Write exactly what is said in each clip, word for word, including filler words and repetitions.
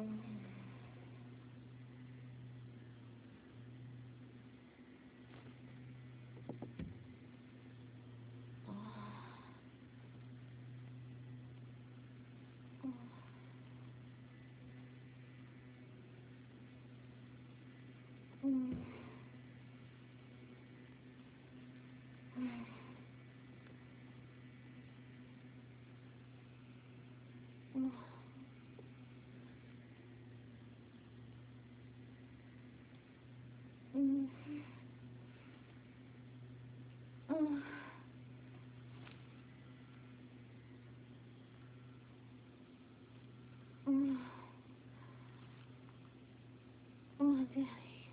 Oh, Daddy.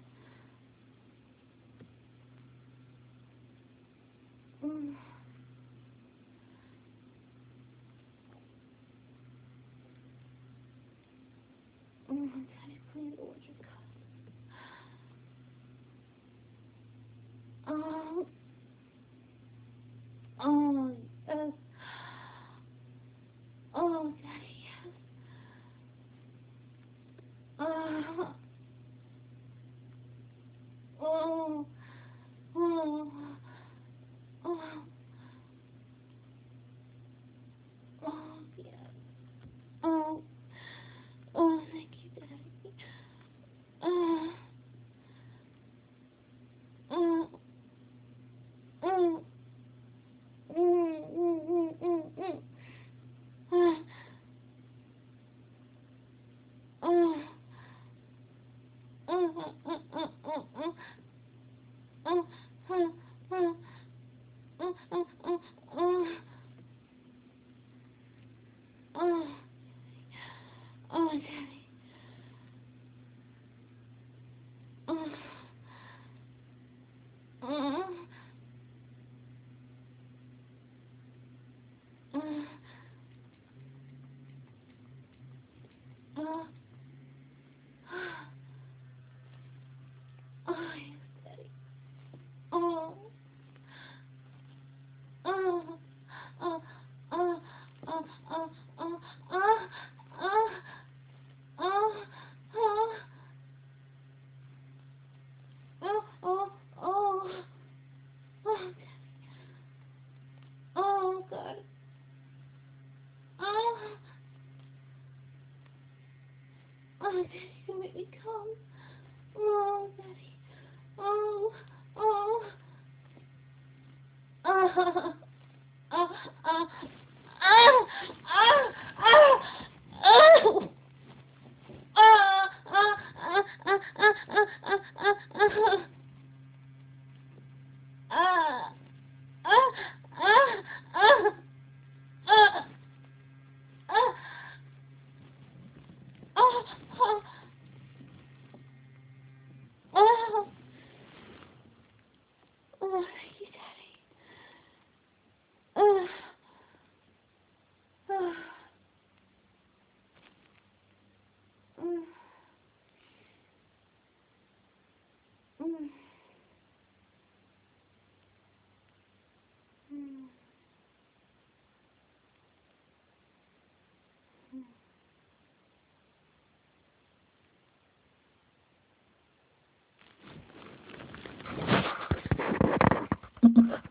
Mm. Oh, Daddy, please, I want your cup. Oh, oh, yes. Oh, Daddy, yes. Oh, oh, oh, oh, oh, yes. Oh, oh, thank you, Daddy. Oh, oh, oh, mm, mm, mm, mm, mm. Oh, oh, oh, oh, oh, oh, oh, oh, oh, oh, oh, oh, oh, oh, oh, oh, oh, Daddy. Oh, oh, oh, oh, oh, yes, Daddy. Oh, oh, oh, oh, oh, oh, oh, oh, oh, oh, oh, oh, oh, oh, oh, oh, God. Oh, oh, Daddy, you make me come. Oh, Daddy. Oh, oh, oh, oh, oh, oh, oh, oh, oh. Oh, oh, oh, oh, oh, oh, oh, oh, oh. Ah, ah, ah, ah, ah, ah, oh, oh, oh, oh, thank you, Daddy. Oh, oh, mm, mm, mm.